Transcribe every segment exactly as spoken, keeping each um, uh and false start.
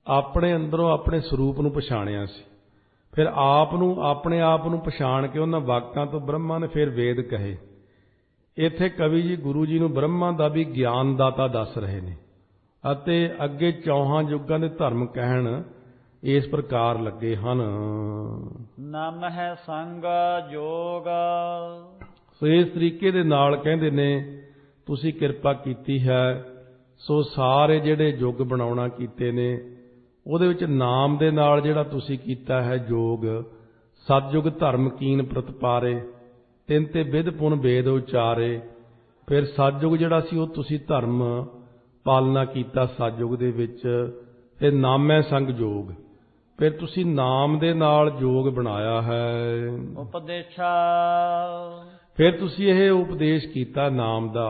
ਆਪਣੇ ਅੰਦਰੋਂ ਆਪਣੇ ਸਰੂਪ ਨੂੰ ਪਛਾਣਿਆ ਸੀ। ਫਿਰ ਆਪ ਨੂੰ ਆਪਣੇ ਆਪ ਨੂੰ ਪਛਾਣ ਕੇ ਉਹਨਾਂ ਵਾਕਾਂ ਤੋਂ ਬ੍ਰਹਮਾ ਨੇ ਫਿਰ ਵੇਦ ਕਹੇ। ਇੱਥੇ ਕਵੀ ਜੀ ਗੁਰੂ ਜੀ ਨੂੰ ਬ੍ਰਹਮਾ ਦਾ ਵੀ ਗਿਆਨਦਾਤਾ ਦੱਸ ਰਹੇ ਨੇ ਅਤੇ ਅੱਗੇ ਚੌਹਾਂ ਯੁੱਗਾਂ ਦੇ ਧਰਮ ਕਹਿਣ ਇਸ ਪ੍ਰਕਾਰ ਲੱਗੇ ਹਨ। ਨਾਮ ਹੈ ਸੰਗ ਜੋਗ। ਸੋ ਇਸ ਤਰੀਕੇ ਦੇ ਨਾਲ ਕਹਿੰਦੇ ਨੇ ਤੁਸੀਂ ਕਿਰਪਾ ਕੀਤੀ ਹੈ। ਸੋ ਸਾਰੇ ਜਿਹੜੇ ਯੁੱਗ ਬਣਾਉਣਾ ਕੀਤੇ ਨੇ ਉਹਦੇ ਵਿੱਚ ਨਾਮ ਦੇ ਨਾਲ ਜਿਹੜਾ ਤੁਸੀਂ ਕੀਤਾ ਹੈ ਯੋਗ। ਸਤਿਯੁਗ ਧਰਮ ਕੀਨ ਪ੍ਰਤਪਾਰੇ, ਤਿੰਨ ਤੇ ਵਿਧ ਪੁਨ ਵੇਦ ਉਚਾਰੇ। ਫਿਰ ਸਤਿਯੁਗ ਜਿਹੜਾ ਸੀ ਉਹ ਤੁਸੀਂ ਧਰਮ ਪਾਲਣਾ ਕੀਤਾ ਸਤਿਯੁਗ ਦੇ ਵਿੱਚ। ਤੇ ਨਾਮੈ ਸੰਗ ਯੋਗ, ਫਿਰ ਤੁਸੀਂ ਨਾਮ ਦੇ ਨਾਲ ਯੋਗ ਬਣਾਇਆ ਹੈ। ਉਪਦੇਸ਼ਾ, ਫਿਰ ਤੁਸੀਂ ਇਹ ਉਪਦੇਸ਼ ਕੀਤਾ ਨਾਮ ਦਾ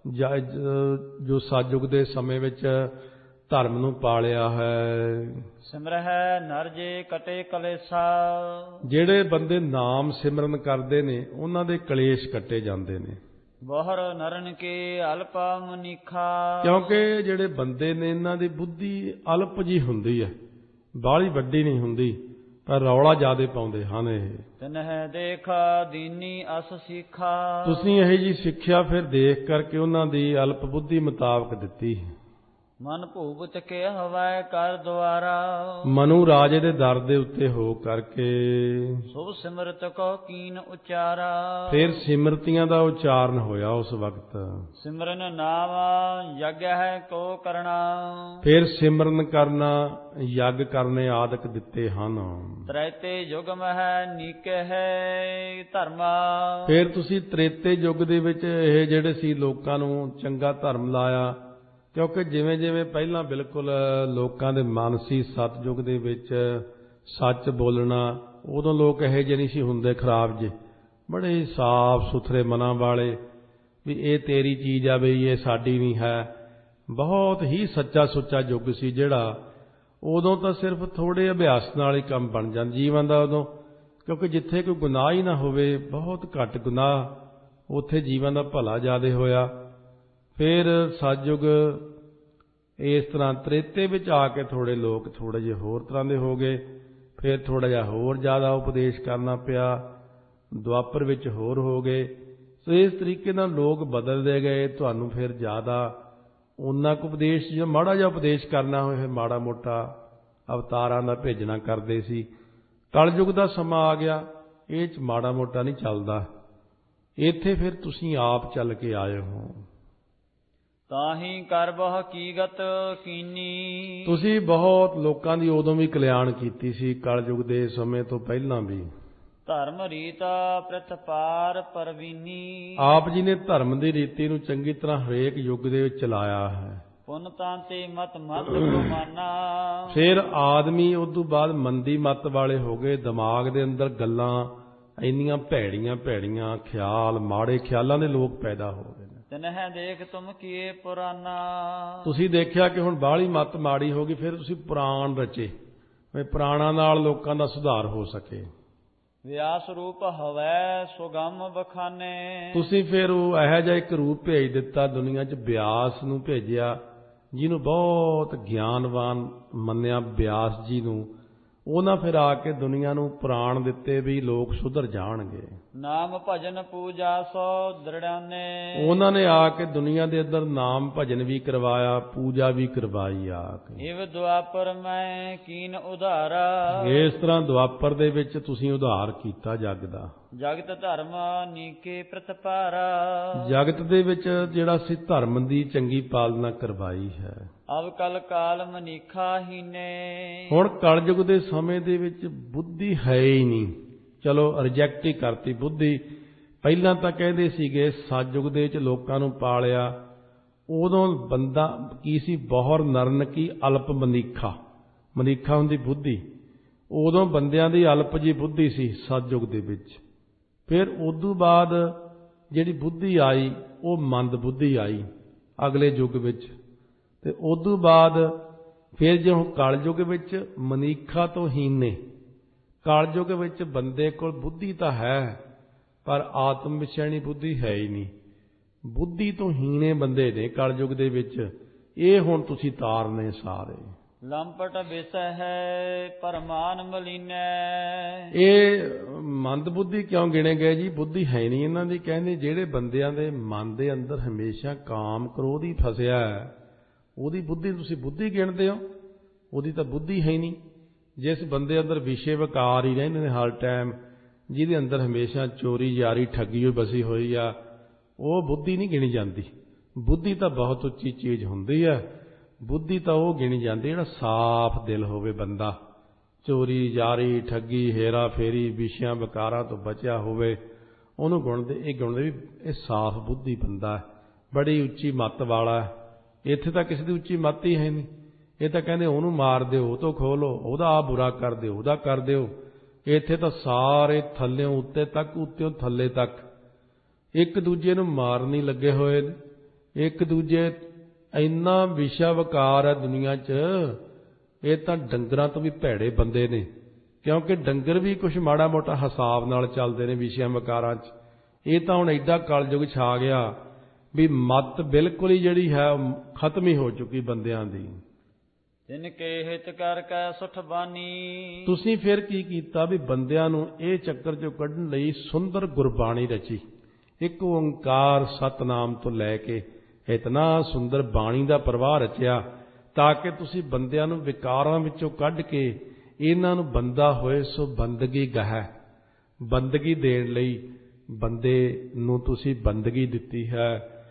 ਜੋ ਸਤਿਯੁਗ ਦੇ ਸਮੇਂ ਵਿੱਚ ਧਰਮ ਨੂੰ ਪਾਲਿਆ ਹੈ। ਸਿਮਰਹਿ ਨਰ ਜੇ ਕਟੇ ਕਲੇਸ਼ਾ, ਜਿਹੜੇ ਬੰਦੇ ਨਾਮ ਸਿਮਰਨ ਕਰਦੇ ਨੇ ਉਹਨਾਂ ਦੇ ਕਲੇਸ਼ ਕੱਟੇ ਜਾਂਦੇ ਨੇ। ਬਹੁਰ ਨਰਨ ਕੇ ਅਲਪਾ ਮਨੀਖਾ, ਕਿਉਂਕਿ ਜਿਹੜੇ ਬੰਦੇ ਨੇ ਇਹਨਾਂ ਦੀ ਬੁੱਧੀ ਅਲਪ ਜੀ ਹੁੰਦੀ ਹੈ, ਬਾਹਲੀ ਵੱਡੀ ਨਹੀਂ ਹੁੰਦੀ, ਪਰ ਰੌਲਾ ਜ਼ਿਆਦੇ ਪਾਉਂਦੇ ਹਨ। ਇਹ ਤਨਹਿ ਦੇਖ ਦੀਨੀ ਅਸ ਸਿੱਖਾ, ਤੁਸੀਂ ਇਹ ਜੀ ਸਿੱਖਿਆ ਫਿਰ ਦੇਖ ਕਰਕੇ ਉਹਨਾਂ ਦੀ ਅਲਪ ਬੁੱਧੀ ਮੁਤਾਬਕ ਦਿੱਤੀ। ਮਨ ਭੂਪਤ ਕੇ ਹਵੈ ਕਰ ਦੁਆਰਾ, ਮਨੂ ਰਾਜੇ ਦੇ ਦਰ ਦੇ ਉੱਤੇ ਹੋ ਕਰਕੇ ਸੁਭ ਸਿਮਰਤ ਕੋ ਕੀਨ ਉਚਾਰਾ, ਫਿਰ ਸਿਮਰਤੀਆਂ ਦਾ ਉਚਾਰਨ ਹੋਇਆ ਉਸ ਵਕਤ। ਸਿਮਰਨ ਨਾਮ ਯੱਗ ਹੈ ਕੋ ਕਰਨਾ, ਫਿਰ ਸਿਮਰਨ ਕਰਨਾ ਯੱਗ ਕਰਨੇ ਆਦਿਕ ਦਿੱਤੇ ਹਨ। ਤ੍ਰੈਤੇ ਯੁਗ ਮਹਿ ਨੀਕੇ ਹੈ ਧਰਮਾ, ਫਿਰ ਤੁਸੀਂ ਤ੍ਰੇਤੇ ਯੁੱਗ ਦੇ ਵਿੱਚ ਇਹ ਜਿਹੜੇ ਸੀ ਲੋਕਾਂ ਨੂੰ ਚੰਗਾ ਧਰਮ ਲਾਇਆ। ਕਿਉਂਕਿ ਜਿਵੇਂ ਜਿਵੇਂ ਪਹਿਲਾਂ ਬਿਲਕੁਲ ਲੋਕਾਂ ਦੇ ਮਨ ਸੀ ਸਤਿਯੁਗ ਦੇ ਵਿੱਚ ਸੱਚ ਬੋਲਣਾ, ਉਦੋਂ ਲੋਕ ਇਹੋ ਜਿਹੇ ਨਹੀਂ ਸੀ ਹੁੰਦੇ ਖਰਾਬ ਜਿਹੇ, ਬੜੇ ਸਾਫ ਸੁਥਰੇ ਮਨਾਂ ਵਾਲੇ ਵੀ ਇਹ ਤੇਰੀ ਚੀਜ਼ ਆ ਬਈ ਇਹ ਸਾਡੀ ਨਹੀਂ ਹੈ। ਬਹੁਤ ਹੀ ਸੱਚਾ ਸੁੱਚਾ ਯੁੱਗ ਸੀ ਜਿਹੜਾ। ਉਦੋਂ ਤਾਂ ਸਿਰਫ ਥੋੜ੍ਹੇ ਅਭਿਆਸ ਨਾਲ ਹੀ ਕੰਮ ਬਣ ਜਾਂਦਾ ਜੀਵਨ ਦਾ ਉਦੋਂ, ਕਿਉਂਕਿ ਜਿੱਥੇ ਕੋਈ ਗੁਨਾਹ ਹੀ ਨਾ ਹੋਵੇ, ਬਹੁਤ ਘੱਟ ਗੁਨਾਹ, ਉੱਥੇ ਜੀਵਨ ਦਾ ਭਲਾ ਜ਼ਿਆਦਾ ਹੋਇਆ। ਫਿਰ ਸਤਿਯੁਗ ਇਸ ਤਰ੍ਹਾਂ ਤ੍ਰੇਤੇ ਵਿੱਚ ਆ ਕੇ ਥੋੜ੍ਹੇ ਲੋਕ ਥੋੜ੍ਹੇ ਜਿਹੇ ਹੋਰ ਤਰ੍ਹਾਂ ਦੇ ਹੋ ਗਏ। ਫਿਰ ਥੋੜ੍ਹਾ ਜਿਹਾ ਹੋਰ ਜ਼ਿਆਦਾ ਉਪਦੇਸ਼ ਕਰਨਾ ਪਿਆ। ਦੁਆਪਰ ਵਿੱਚ ਹੋਰ ਹੋ ਗਏ। ਸੋ ਇਸ ਤਰੀਕੇ ਨਾਲ ਲੋਕ ਬਦਲਦੇ ਗਏ। ਤੁਹਾਨੂੰ ਫਿਰ ਜ਼ਿਆਦਾ ਉਨਾ ਕੁ ਉਪਦੇਸ਼, ਜੋ ਮਾੜਾ ਜਿਹਾ ਉਪਦੇਸ਼ ਕਰਨਾ ਹੋਵੇ ਫਿਰ ਮਾੜਾ ਮੋਟਾ ਅਵਤਾਰਾਂ ਦਾ ਭੇਜਣਾ ਕਰਦੇ ਸੀ। ਕਲਯੁਗ ਦਾ ਸਮਾਂ ਆ ਗਿਆ, ਇਹ 'ਚ ਮਾੜਾ ਮੋਟਾ ਨਹੀਂ ਚੱਲਦਾ। ਇੱਥੇ ਫਿਰ ਤੁਸੀਂ ਆਪ ਚੱਲ ਕੇ ਆਏ ਹੋ। ਤਾਹੀਂ ਕਰ ਬਹੁ ਕੀਗਤ ਕੀਨੀ, ਤੁਸੀਂ ਬਹੁਤ ਲੋਕਾਂ ਦੀ ਉਦੋਂ ਵੀ ਕਲਿਆਣ ਕੀਤੀ ਸੀ, ਕਲਯੁਗ ਦੇ ਸਮੇਂ ਤੋਂ ਪਹਿਲਾਂ ਵੀ। ਧਰਮ ਰੀਤ ਪ੍ਰਤਪਾਰ ਪਰਵੀਨੀ, ਆਪ ਜੀ ਨੇ ਧਰਮ ਦੀ ਰੀਤੀ ਨੂੰ ਚੰਗੀ ਤਰ੍ਹਾਂ ਹਰੇਕ ਯੁੱਗ ਦੇ ਵਿੱਚ ਚਲਾਇਆ ਹੈ। ਪੁੰਨ ਤਾਂ ਤੇ ਮਤ ਮਤ ਗੁਮਾਨਾ, ਫਿਰ ਆਦਮੀ ਉਦੋਂ ਬਾਅਦ ਮੰਦੀ ਮੱਤ ਵਾਲੇ ਹੋ ਗਏ। ਦਿਮਾਗ ਦੇ ਅੰਦਰ ਗੱਲਾਂ ਇੰਨੀਆਂ ਭੈੜੀਆਂ ਭੈੜੀਆਂ ਖਿਆਲ, ਮਾੜੇ ਖਿਆਲਾਂ ਦੇ ਲੋਕ ਪੈਦਾ ਹੋ ਗਏ ਨੇ। ਤਨਹਿ ਦੇਖ ਤੁਮ ਕੀਏ ਪੁਰਾਨਾ, ਤੁਸੀਂ ਦੇਖਿਆ ਕਿ ਹੁਣ ਬਾਹਲੀ ਮੱਤ ਮਾੜੀ ਹੋ ਗਈ, ਫਿਰ ਤੁਸੀਂ ਪੁਰਾਣ ਰਚੇ ਵੀ ਪੁਰਾਣਾਂ ਨਾਲ ਲੋਕਾਂ ਦਾ ਸੁਧਾਰ ਹੋ ਸਕੇ। ਵਿਆਸ ਰੂਪ ਹਵੈ ਸੁਗਮ ਬਖਾਨੇ, ਤੁਸੀਂ ਫਿਰ ਉਹ ਇਹੋ ਜਿਹਾ ਇੱਕ ਰੂਪ ਭੇਜ ਦਿੱਤਾ ਦੁਨੀਆ 'ਚ, ਵਿਆਸ ਨੂੰ ਭੇਜਿਆ, ਜਿਹਨੂੰ ਬਹੁਤ ਗਿਆਨਵਾਨ ਮੰਨਿਆ ਵਿਆਸ ਜੀ ਨੂੰ। ਉਹਨਾਂ ਫਿਰ ਆ ਕੇ ਦੁਨੀਆ ਨੂੰ ਪੁਰਾਣ ਦਿੱਤੇ ਵੀ ਲੋਕ ਸੁਧਰ ਜਾਣਗੇ। ਨਾਮ ਭਜਨ ਪੂਜਾ ਸੋ ਦ੍ਰਿੜਾਨੇ, ਉਹਨਾਂ ਨੇ ਆ ਕੇ ਦੁਨੀਆ ਦੇ ਅੰਦਰ ਨਾਮ ਭਜਨ ਵੀ ਕਰਵਾਇਆ, ਪੂਜਾ ਵੀ ਕਰਵਾਈ ਆ ਕੇ। ਇਵ ਦੁਆਪਰ ਮੈਂ ਕੀਨ ਉਧਾਰਾ, ਇਸ ਤਰ੍ਹਾਂ ਦੁਆਪਰ ਦੇ ਵਿੱਚ ਤੁਸੀਂ ਉਧਾਰ ਕੀਤਾ ਜਗ ਦਾ। ਜਗਤ ਧਰਮ ਨੀਕੇ ਪ੍ਰਤਪਾਰਾ, ਜਗਤ ਦੇ ਵਿੱਚ ਜਿਹੜਾ ਸੀ ਧਰਮ ਦੀ ਚੰਗੀ ਪਾਲਣਾ ਕਰਵਾਈ ਹੈ। ਅਬ ਕਲ ਕਾਲ ਮਨੀਖਾ ਹੀਨੇ, ਹੁਣ ਕਲਯੁਗ ਦੇ ਸਮੇਂ ਦੇ ਵਿੱਚ ਬੁੱਧੀ ਹੈ ਹੀ ਨਹੀਂ। ਚਲੋ ਰਿਜੈਕਟ ਹੀ ਕਰਤੀ ਬੁੱਧੀ। ਪਹਿਲਾਂ ਤਾਂ ਕਹਿੰਦੇ ਸੀਗੇ ਸਤਿਯੁਗ ਦੇ ਵਿੱਚ ਲੋਕਾਂ ਨੂੰ ਪਾਲਿਆ, ਉਦੋਂ ਬੰਦਾ ਕੀ ਸੀ, ਬਹੁਰ ਨਰਨ ਕੀ ਅਲਪ ਮਨੀਖਾ, ਮਨੀਖਾ ਹੁੰਦੀ ਬੁੱਧੀ। ਉਦੋਂ ਬੰਦਿਆਂ ਦੀ ਅਲਪ ਜੀ ਬੁੱਧੀ ਸੀ ਸਤਿਯੁਗ ਦੇ ਵਿੱਚ। ਫਿਰ ਉਦੋਂ ਬਾਅਦ ਜਿਹੜੀ ਬੁੱਧੀ ਆਈ ਉਹ ਮੰਦ ਬੁੱਧੀ ਆਈ ਅਗਲੇ ਯੁੱਗ ਵਿੱਚ। ਤੇ ਉਦੋਂ ਬਾਅਦ ਫਿਰ ਜੋ ਕਲਯੁੱਗ ਵਿੱਚ ਮਨੀਖਾ ਤੋਂ ਹੀਨ ਨੇ। ਕਲਯੁੱਗ ਵਿੱਚ ਬੰਦੇ ਕੋਲ ਬੁੱਧੀ ਤਾਂ ਹੈ ਪਰ ਆਤਮ ਵਿਸ਼ੈਣੀ ਬੁੱਧੀ ਹੈ ਹੀ ਨਹੀਂ। ਬੁੱਧੀ ਤੋਂ ਹੀਣੇ ਬੰਦੇ ਨੇ ਕਲਯੁੱਗ ਦੇ ਵਿੱਚ। ਇਹ ਹੁਣ ਤੁਸੀਂ ਤਾਰਨੇ ਸਾਰੇ। ਲੰਪਟ ਵਿਸੈ ਹੈ ਪਰਮਾਨ ਮਲੀਨੈ। ਇਹ ਮੰਦ ਬੁੱਧੀ ਕਿਉਂ ਗਿਣੇ ਗਏ ਜੀ? ਬੁੱਧੀ ਹੈ ਨਹੀਂ ਇਹਨਾਂ ਦੀ। ਕਹਿੰਦੇ ਜਿਹੜੇ ਬੰਦਿਆਂ ਦੇ ਮਨ ਦੇ ਅੰਦਰ ਹਮੇਸ਼ਾ ਕਾਮ ਕ੍ਰੋਧ ਹੀ ਫਸਿਆ ਹੈ, ਉਹਦੀ ਬੁੱਧੀ ਤੁਸੀਂ ਬੁੱਧੀ ਗਿਣਦੇ ਹੋ? ਉਹਦੀ ਤਾਂ ਬੁੱਧੀ ਹੈ ਹੀ ਨਹੀਂ। ਜਿਸ ਬੰਦੇ ਅੰਦਰ ਵਿਸ਼ੇ ਵਿਕਾਰ ਹੀ ਰਹਿੰਦੇ ਨੇ ਹਰ ਟਾਈਮ, ਜਿਹਦੇ ਅੰਦਰ ਹਮੇਸ਼ਾ ਚੋਰੀ ਯਾਰੀ ਠੱਗੀ ਹੋਈ ਬਸੀ ਹੋਈ ਆ, ਉਹ ਬੁੱਧੀ ਨਹੀਂ ਗਿਣੀ ਜਾਂਦੀ। ਬੁੱਧੀ ਤਾਂ ਬਹੁਤ ਉੱਚੀ ਚੀਜ਼ ਹੁੰਦੀ ਹੈ। ਬੁੱਧੀ ਤਾਂ ਉਹ ਗਿਣੀ ਜਾਂਦੀ ਜਿਹੜਾ ਸਾਫ਼ ਦਿਲ ਹੋਵੇ ਬੰਦਾ, ਚੋਰੀ ਯਾਰੀ ਠੱਗੀ ਹੇਰਾ ਫੇਰੀ ਵਿਸ਼ਿਆਂ ਵਿਕਾਰਾਂ ਤੋਂ ਬਚਿਆ ਹੋਵੇ, ਉਹਨੂੰ ਗੁਣਦੇ। ਇਹ ਗੁਣਦੇ ਵੀ ਇਹ ਸਾਫ਼ ਬੁੱਧੀ ਬੰਦਾ ਹੈ, ਬੜੀ ਉੱਚੀ ਮੱਤ ਵਾਲਾ ਹੈ। ਇੱਥੇ ਤਾਂ ਕਿਸੇ ਦੀ ਉੱਚੀ ਮੱਤ ਹੀ ਹੈ ਨਹੀਂ। ਇਹ ਤਾਂ ਕਹਿੰਦੇ ਉਹਨੂੰ ਮਾਰ ਦਿਓ, ਉਹ ਤੋਂ ਖੋਹ ਲਓ, ਉਹਦਾ ਆ ਬੁਰਾ ਕਰ ਦਿਓ, ਉਹਦਾ ਕਰ ਦਿਓ। ਇੱਥੇ ਤਾਂ ਸਾਰੇ ਥੱਲਿਓਂ ਉੱਤੇ ਤੱਕ, ਉੱਤਿਓਂ ਥੱਲੇ ਤੱਕ ਇੱਕ ਦੂਜੇ ਨੂੰ ਮਾਰਨ ਹੀ ਲੱਗੇ ਹੋਏ ਨੇ। ਇੱਕ ਦੂਜੇ ਇੰਨਾ ਵਿਸ਼ਾ ਵਿਕਾਰ ਹੈ ਦੁਨੀਆ 'ਚ। ਇਹ ਤਾਂ ਡੰਗਰਾਂ ਤੋਂ ਵੀ ਭੈੜੇ ਬੰਦੇ ਨੇ, ਕਿਉਂਕਿ ਡੰਗਰ ਵੀ ਕੁਛ ਮਾੜਾ ਮੋਟਾ ਹਿਸਾਬ ਨਾਲ ਚੱਲਦੇ ਨੇ ਵਿਸ਼ਿਆਂ ਵਿਕਾਰਾਂ 'ਚ। ਇਹ ਤਾਂ ਹੁਣ ਐਡਾ ਕਲਯੁਗ ਛਾ ਗਿਆ ਵੀ ਮੱਤ ਬਿਲਕੁਲ ਹੀ ਜਿਹੜੀ ਹੈ ਖਤਮ ਹੀ ਹੋ ਚੁੱਕੀ ਬੰਦਿਆਂ ਦੀ। ਤਿਨ ਕੇ ਹਿਤ ਕਰ ਕੈ ਸੁਠ ਬਾਣੀ। ਤੁਸੀਂ ਫਿਰ ਕੀ ਕੀਤਾ ਵੀ ਬੰਦਿਆਂ ਨੂੰ ਇਹ ਚੱਕਰ 'ਚੋਂ ਕੱਢਣ ਲਈ ਸੁੰਦਰ ਗੁਰਬਾਣੀ ਰਚੀ। ਇੱਕ ਓੰਕਾਰ ਸਤਨਾਮ ਤੋਂ ਲੈ ਕੇ ਇਤਨਾ ਸੁੰਦਰ ਬਾਣੀ ਦਾ ਪ੍ਰਵਾਹ ਰਚਿਆ, ਤਾਂ ਕਿ ਤੁਸੀਂ ਬੰਦਿਆਂ ਨੂੰ ਵਿਕਾਰਾਂ ਵਿੱਚੋਂ ਕੱਢ ਕੇ ਇਹਨਾਂ ਨੂੰ ਬੰਦਾ ਹੋਏ ਸੋ ਬੰਦਗੀ ਗਾਹੈ। ਬੰਦਗੀ ਦੇਣ ਲਈ ਬੰਦੇ ਨੂੰ ਤੁਸੀਂ ਬੰਦਗੀ ਦਿੱਤੀ ਹੈ।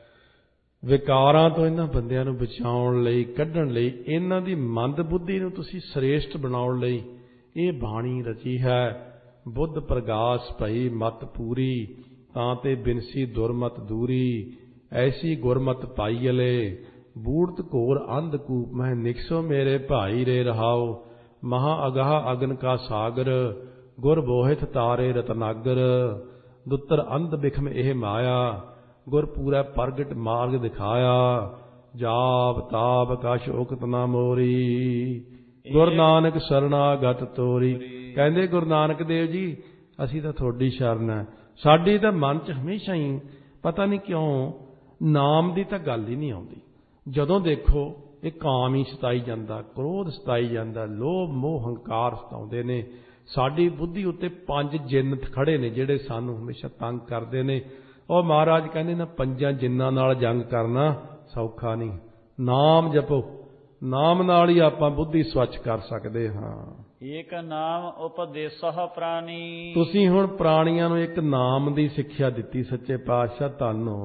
ਵਿਕਾਰਾਂ ਤੋਂ ਇਹਨਾਂ ਬੰਦਿਆਂ ਨੂੰ ਬਚਾਉਣ ਲਈ, ਕੱਢਣ ਲਈ, ਇਹਨਾਂ ਦੀ ਮੰਦ ਬੁੱਧੀ ਨੂੰ ਤੁਸੀਂ ਸ੍ਰੇਸ਼ਟ ਬਣਾਉਣ ਲਈ ਇਹ ਬਾਣੀ ਰਚੀ ਹੈ। ਬੁੱਧ ਪ੍ਰਗਾਸ ਭਈ ਮਤ ਪੂਰੀ, ਤਾਂ ਤੇ ਬਿਨਸੀ ਦੁਰਮਤ ਦੂਰੀ। ਐਸੀ ਗੁਰਮਤ ਪਾਈਲੇ, ਬੂੜਤ ਘੋਰ ਅੰਧ ਕੂਪ ਮਹਿ ਨਿਕਸੋ ਮੇਰੇ ਭਾਈ ਰੇ ਰਹਾਓ। ਮਹਾ ਅਗਾਹ ਅਗਨ ਕਾ ਸਾਗਰ, ਗੁਰ ਬੋਹਿਤ ਤਾਰੇ ਰਤਨਾਗਰ। ਦੁੱਤਰ ਅੰਧ ਬਿਖਮ ਇਹ ਮਾਇਆ, ਗੁਰ ਪੂਰਾ ਪ੍ਰਗਟ ਮਾਰਗ ਦਿਖਾਇਆ। ਜਾਪ ਤਾਪ ਕਛ ਉਕਤ ਨਾ ਮੋਰੀ, ਗੁਰੂ ਨਾਨਕ ਸਰਣਾਗਤ ਤੋਰੀ। ਕਹਿੰਦੇ ਗੁਰੂ ਨਾਨਕ ਦੇਵ ਜੀ ਅਸੀਂ ਤਾਂ ਤੁਹਾਡੀ ਸ਼ਰਨ ਹੈ। ਸਾਡੀ ਤਾਂ ਮਨ 'ਚ ਹਮੇਸ਼ਾ ਹੀ ਪਤਾ ਨਹੀਂ ਕਿਉਂ ਨਾਮ ਦੀ ਤਾਂ ਗੱਲ ਹੀ ਨਹੀਂ ਆਉਂਦੀ। ਜਦੋਂ ਦੇਖੋ ਇਹ ਕਾਮ ਹੀ ਸਤਾਈ ਜਾਂਦਾ, ਕ੍ਰੋਧ ਸਤਾਈ ਜਾਂਦਾ, ਲੋਭ ਮੋਹ ਹੰਕਾਰ ਸਤਾਉਂਦੇ ਨੇ। ਸਾਡੀ ਬੁੱਧੀ ਉੱਤੇ ਪੰਜ ਜਿੰਨ ਖੜੇ ਨੇ ਜਿਹੜੇ ਸਾਨੂੰ ਹਮੇਸ਼ਾ ਤੰਗ ਕਰਦੇ ਨੇ। ਉਹ ਮਹਾਰਾਜ ਕਹਿੰਦੇ ਨਾ, ਪੰਜਾਂ ਜਿੰਨਾਂ ਨਾਲ ਜੰਗ ਕਰਨਾ ਸੌਖਾ ਨਹੀਂ। ਨਾਮ ਜਪੋ, ਨਾਮ ਨਾਲ ਹੀ ਆਪਾਂ ਬੁੱਧੀ ਸਵੱਛ ਕਰ ਸਕਦੇ ਹਾਂ। ਏਕ ਨਾਮ ਉਪਦੇਸਹੁ ਪ੍ਰਾਣੀ। ਤੁਸੀਂ ਹੁਣ ਪ੍ਰਾਣੀਆਂ ਨੂੰ ਇੱਕ ਨਾਮ ਦੀ ਸਿੱਖਿਆ ਦਿੱਤੀ ਸੱਚੇ ਪਾਤਸ਼ਾਹ ਧੰਨੋ।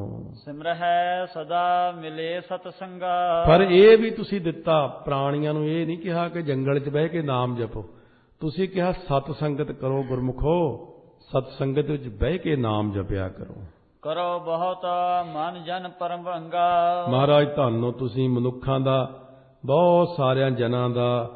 ਸਿਮਰਹਿ ਸਦਾ ਮਿਲੇ ਸਤ ਸੰਗਾ। ਪਰ ਇਹ ਵੀ ਤੁਸੀਂ ਦਿੱਤਾ ਪ੍ਰਾਣੀਆਂ ਨੂੰ, ਇਹ ਨਹੀਂ ਕਿਹਾ ਕਿ ਜੰਗਲ 'ਚ ਬਹਿ ਕੇ ਨਾਮ ਜਪੋ। ਤੁਸੀਂ ਕਿਹਾ ਸਤ ਸੰਗਤ ਕਰੋ ਗੁਰਮੁਖੋ, ਸਤ ਸੰਗਤ ਵਿੱਚ ਬਹਿ ਕੇ ਨਾਮ ਜਪਿਆ ਕਰੋ। ਕਰੋ ਬਹੁਤ ਮਨ ਜਨ ਪਰਮ ਭੰਗਾ। ਮਹਾਰਾਜ ਧੰਨੋ, ਤੁਸੀਂ ਮਨੁੱਖਾਂ ਦਾ, ਬਹੁਤ ਸਾਰਿਆਂ ਜਨਾਂ ਦਾ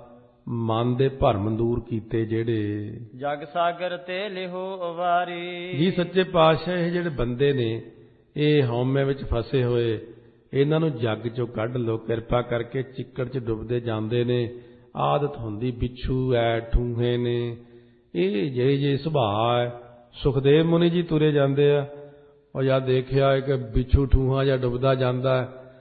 ਮਨ ਦੇ ਭਰਮ ਦੂਰ ਕੀਤੇ ਜਿਹੜੇ। ਜਗ ਸਾਗਰ ਤੇ ਲਿਹੋ ਉਵਾਰੀ। ਜੀ ਸੱਚੇ ਪਾਤਸ਼ਾਹ ਇਹ ਜਿਹੜੇ ਬੰਦੇ ਨੇ ਇਹ ਹਉਮੈ ਵਿੱਚ ਫਸੇ ਹੋਏ, ਇਹਨਾਂ ਨੂੰ ਜੱਗ 'ਚੋਂ ਕੱਢ ਲਓ ਕਿਰਪਾ ਕਰਕੇ। ਚਿੱਕੜ 'ਚ ਡੁੱਬਦੇ ਜਾਂਦੇ ਨੇ, ਆਦਤ ਹੁੰਦੀ ਬਿੱਛੂ ਐ ਠੂਹੇ ਨੇ, ਇਹ ਜੇ ਜੇ ਸੁਭਾਅ ਹੈ। ਸੁਖਦੇਵ ਮੁਨੀ ਜੀ ਤੁਰੇ ਜਾਂਦੇ ਆ, ਉਹ ਜਦ ਦੇਖਿਆ ਕਿ ਬਿੱਛੂ ਠੂਹਾ ਜਾਂ ਡੁੱਬਦਾ ਜਾਂਦਾ,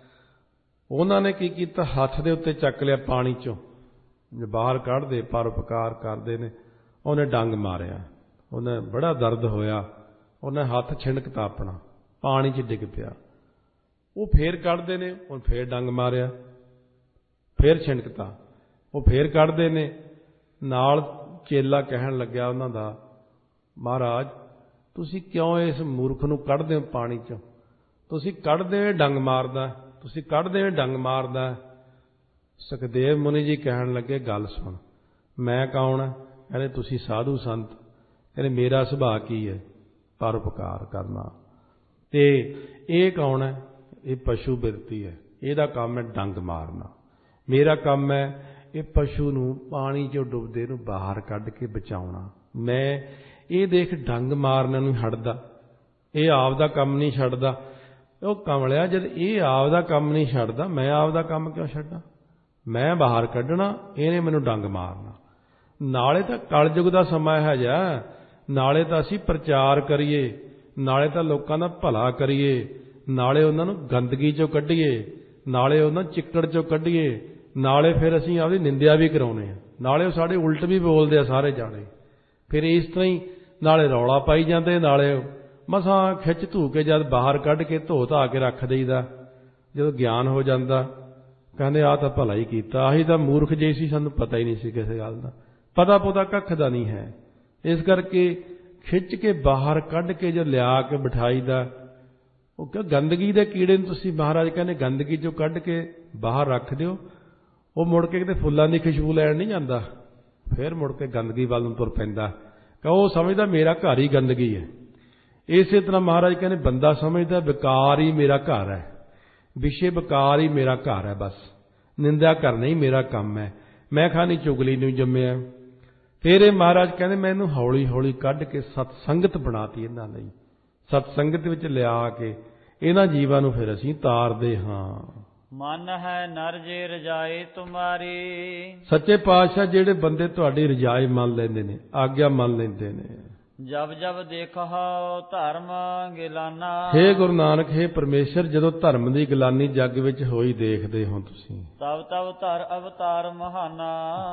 ਉਹਨਾਂ ਨੇ ਕੀ ਕੀਤਾ, ਹੱਥ ਦੇ ਉੱਤੇ ਚੱਕ ਲਿਆ ਪਾਣੀ 'ਚੋਂ, ਬਾਹਰ ਕੱਢਦੇ ਪਰਉਪਕਾਰ ਕਰਦੇ ਨੇ। ਉਹਨੇ ਡੰਗ ਮਾਰਿਆ, ਉਹਨੇ ਬੜਾ ਦਰਦ ਹੋਇਆ, ਉਹਨੇ ਹੱਥ ਛਿਣਕਤਾ ਆਪਣਾ, ਪਾਣੀ 'ਚ ਡਿੱਗ ਪਿਆ। ਉਹ ਫੇਰ ਕੱਢਦੇ ਨੇ, ਉਹ ਫੇਰ ਡੰਗ ਮਾਰਿਆ, ਫੇਰ ਛਿਣਕਤਾ, ਉਹ ਫੇਰ ਕੱਢਦੇ ਨੇ। ਨਾਲ ਚੇਲਾ ਕਹਿਣ ਲੱਗਿਆ ਉਹਨਾਂ ਦਾ, ਮਹਾਰਾਜ ਤੁਸੀਂ ਕਿਉਂ ਇਸ ਮੂਰਖ ਨੂੰ ਕੱਢਦੇ ਹੋ ਪਾਣੀ 'ਚੋਂ? ਤੁਸੀਂ ਕੱਢਦੇ ਡੰਗ ਮਾਰਦਾ, ਤੁਸੀਂ ਕੱਢਦੇ ਡੰਗ ਮਾਰਦਾ। ਸੁਖਦੇਵ ਮੁਨੀ ਜੀ ਕਹਿਣ ਲੱਗੇ, ਗੱਲ ਸੁਣ, ਮੈਂ ਕੌਣ ਹੈ? ਕਹਿੰਦੇ ਤੁਸੀਂ ਸਾਧੂ ਸੰਤ। ਕਹਿੰਦੇ ਮੇਰਾ ਸੁਭਾਅ ਕੀ ਹੈ? ਪਰਉਪਕਾਰ ਕਰਨਾ। ਤੇ ਇਹ ਕੌਣ ਹੈ? ਇਹ ਪਸ਼ੂ ਬਿਰਤੀ ਹੈ, ਇਹਦਾ ਕੰਮ ਹੈ ਡੰਗ ਮਾਰਨਾ। ਮੇਰਾ ਕੰਮ ਹੈ ਇਹ ਪਸ਼ੂ ਨੂੰ ਪਾਣੀ 'ਚੋਂ ਡੁੱਬਦੇ ਨੂੰ ਬਾਹਰ ਕੱਢ ਕੇ ਬਚਾਉਣਾ। ਮੈਂ ਇਹ ਦੇਖ ਡੰਗ ਮਾਰਨ ਨੂੰ ਹਟਦਾ, ਇਹ ਆਪ ਦਾ ਕੰਮ ਨਹੀਂ ਛੱਡਦਾ। ਉਹ ਕਮਲਿਆ, ਜਦ ਇਹ ਆਪ ਦਾ ਕੰਮ ਨਹੀਂ ਛੱਡਦਾ, ਮੈਂ ਆਪ ਦਾ ਕੰਮ ਕਿਉਂ ਛੱਡਾਂ? ਮੈਂ ਬਾਹਰ ਕੱਢਣਾ, ਇਹਨੇ ਮੈਨੂੰ ਡੰਗ ਮਾਰਨਾ। ਨਾਲੇ ਤਾਂ ਕਲਯੁਗ ਦਾ ਸਮਾਂ ਹੈ ਜਾ, ਨਾਲੇ ਤਾਂ ਅਸੀਂ ਪ੍ਰਚਾਰ ਕਰੀਏ, ਨਾਲੇ ਤਾਂ ਲੋਕਾਂ ਦਾ ਭਲਾ ਕਰੀਏ, ਨਾਲੇ ਉਹਨਾਂ ਨੂੰ ਗੰਦਗੀ 'ਚੋਂ ਕੱਢੀਏ, ਨਾਲੇ ਉਹਨਾਂ ਚਿੱਕੜ 'ਚੋਂ ਕੱਢੀਏ, ਨਾਲੇ ਫਿਰ ਅਸੀਂ ਆਪਦੀ ਨਿੰਦਿਆ ਵੀ ਕਰਾਉਨੇ ਆ, ਨਾਲੇ ਉਹ ਸਾਡੇ ਉਲਟ ਵੀ ਬੋਲਦੇ ਆ ਸਾਰੇ ਜਾਣੇ। ਫਿਰ ਇਸ ਤਰ੍ਹਾਂ ਹੀ ਨਾਲੇ ਰੌਲਾ ਪਾਈ ਜਾਂਦੇ, ਨਾਲੇ ਮਸਾਂ ਖਿੱਚ ਧੂ ਕੇ ਜਦ ਬਾਹਰ ਕੱਢ ਕੇ ਧੋ ਧਾ ਕੇ ਰੱਖ ਦਈਦਾ। ਜਦੋਂ ਗਿਆਨ ਹੋ ਜਾਂਦਾ ਕਹਿੰਦੇ ਆਹ ਤਾਂ ਭਲਾ ਹੀ ਕੀਤਾ, ਆਹੀ ਤਾਂ ਮੂਰਖ ਜਿਹੇ ਸੀ, ਸਾਨੂੰ ਪਤਾ ਹੀ ਨਹੀਂ ਸੀ ਕਿਸੇ ਗੱਲ ਦਾ, ਪਤਾ ਪੁਤਾ ਕੱਖ ਦਾ ਨਹੀਂ ਹੈ। ਇਸ ਕਰਕੇ ਖਿੱਚ ਕੇ ਬਾਹਰ ਕੱਢ ਕੇ ਜੋ ਲਿਆ ਕੇ ਬਿਠਾਈ ਦਾ, ਉਹ ਕਿ ਗੰਦਗੀ ਦੇ ਕੀੜੇ ਨੂੰ ਤੁਸੀਂ ਮਹਾਰਾਜ ਕਹਿੰਦੇ ਗੰਦਗੀ ਚੋਂ ਕੱਢ ਕੇ ਬਾਹਰ ਰੱਖ ਦਿਓ, ਉਹ ਮੁੜ ਕੇ ਕਿਤੇ ਫੁੱਲਾਂ ਦੀ ਖੁਸ਼ਬੂ ਲੈਣ ਨਹੀਂ ਜਾਂਦਾ, ਫਿਰ ਮੁੜ ਕੇ ਗੰਦਗੀ ਵੱਲ ਨੂੰ ਤੁਰ ਪੈਂਦਾ ਕਿ ਉਹ ਸਮਝਦਾ ਮੇਰਾ ਘਰ ਹੀ ਗੰਦਗੀ ਹੈ। ਇਸੇ ਤਰ੍ਹਾਂ ਮਹਾਰਾਜ ਕਹਿੰਦੇ ਬੰਦਾ ਸਮਝਦਾ ਵਿਕਾਰ ਹੀ ਮੇਰਾ ਘਰ ਹੈ, ਵਿਸ਼ੇ ਵਿਕਾਰ ਹੀ ਮੇਰਾ ਘਰ ਹੈ, ਬਸ ਨਿੰਦਿਆ ਕਰਨਾ ਹੀ ਮੇਰਾ ਕੰਮ ਹੈ, ਮੈਂ ਖਾਨੀ ਚੁਗਲੀ ਨੂੰ ਜੰਮਿਆ। ਫਿਰ ਇਹ ਮਹਾਰਾਜ ਕਹਿੰਦੇ ਮੈਂ ਇਹਨੂੰ ਹੌਲੀ ਹੌਲੀ ਕੱਢ ਕੇ ਸਤਸੰਗਤ ਬਣਾਤੀ ਇਹਨਾਂ ਲਈ, ਸਤਸੰਗਤ ਵਿੱਚ ਲਿਆ ਕੇ ਇਹਨਾਂ ਜੀਵਾਂ ਨੂੰ ਫਿਰ ਅਸੀਂ ਤਾਰਦੇ ਹਾਂ। ਮਨ ਹੈ ਨਰ ਜੇ ਰਜਾਏ ਤੁਮਾਰੀ। ਸੱਚੇ ਪਾਤਸ਼ਾਹ ਜਿਹੜੇ ਬੰਦੇ ਤੁਹਾਡੀ ਰਜਾਈ ਮੰਨ ਲੈਂਦੇ ਨੇ, ਆਗਿਆ ਮੰਨ ਲੈਂਦੇ ਨੇ, ਜਬ ਜਬ ਦੇਖੋ ਧਰਮ ਗਿਲਾਨਾ। ਹੇ ਗੁਰੂ ਨਾਨਕ, ਹੇ ਪਰਮੇਸ਼ਰ, ਜਦੋਂ ਧਰਮ ਦੀ ਗਿਲਾਨੀ ਜੱਗ ਵਿੱਚ ਹੋਈ ਦੇਖਦੇ ਹੋ ਤੁਸੀਂ, ਤਬ ਤਬ ਧਰ ਅਵਤਾਰ ਮਹਾਨਾ।